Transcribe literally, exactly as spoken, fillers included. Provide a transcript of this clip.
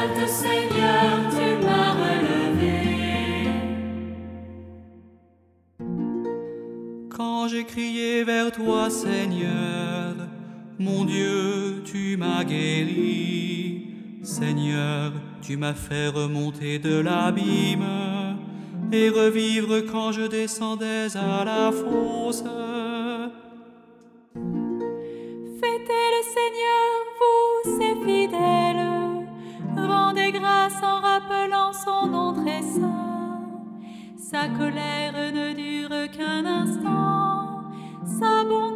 halte, Seigneur, tu m'as relevé. Quand j'ai crié vers toi, Seigneur, mon Dieu, tu m'as guéri. Seigneur, tu m'as fait remonter de l'abîme et revivre quand je descendais à la fosse. Fêtez le Seigneur, vous, ses fidèles, rendez grâce en rappelant son nom très saint. Sa colère ne dure qu'un instant, sa bonté